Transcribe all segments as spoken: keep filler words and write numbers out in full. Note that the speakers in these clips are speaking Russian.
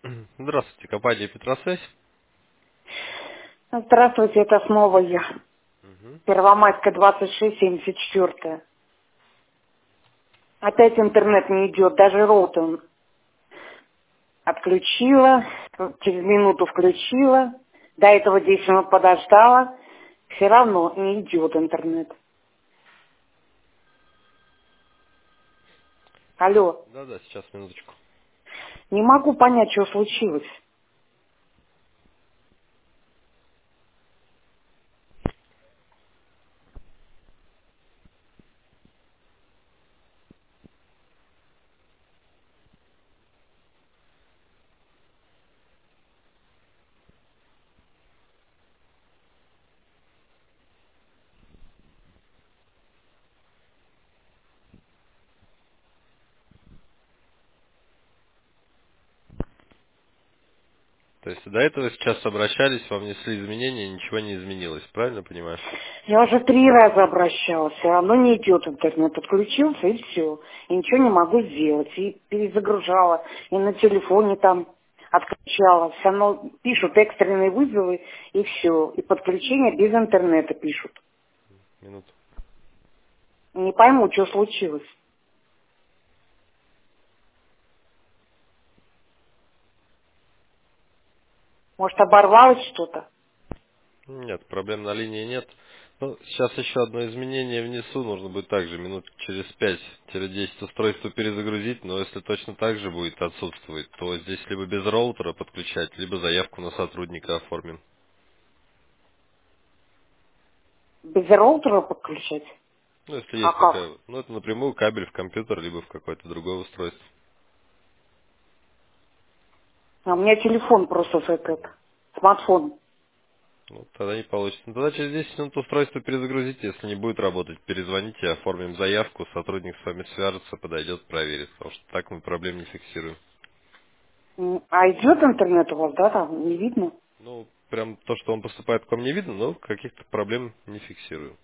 Здравствуйте, компания Петросвязь. Здравствуйте, это снова я. Мгм. Первомайская, двадцать шесть, семьдесят четыре. Опять интернет не идет, даже роутер отключила, через минуту включила, до этого десять минут подождала, все равно не идет интернет. Алло, Да-да, сейчас, минуточку. не могу понять, что случилось. То есть до этого сейчас обращались, вам внесли изменения, ничего не изменилось, правильно понимаю? Я уже три раза обращалась, все равно не идет интернет. Отключился и все. И ничего не могу сделать. И перезагружала, и на телефоне там отключала. Все равно пишут экстренные вызовы, и все. И подключение без интернета пишут. Минуту. Не пойму, что случилось. Может, оборвалось что-то? Нет, проблем на линии нет. Ну, сейчас еще одно изменение внесу, нужно будет также минут через пять-десять устройство перезагрузить, но если точно так же будет отсутствовать, то здесь либо без роутера подключать, либо заявку на сотрудника оформим. Без роутера подключать? Ну, если А есть такая, как? вот. Ну, это напрямую кабель в компьютер, либо в какое-то другое устройство. А у меня телефон просто с этот, смартфон. Ну, тогда не получится. Ну, тогда через десять минут устройство перезагрузите. Если не будет работать, перезвоните, оформим заявку, сотрудник с вами свяжется, подойдет, проверит. Потому что так мы проблем не фиксируем. М, А идет интернет у вас, да, там? Не видно? Ну, прям то, что он поступает к вам не видно, но каких-то проблем не фиксируем.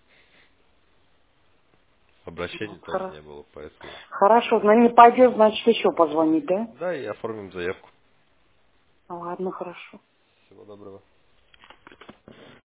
Ну, Обращений тоже хоро- не было, поэтому... Хорошо, но не пойдет, значит, еще позвонить, да? Да, и оформим заявку. Ладно, хорошо. Всего доброго.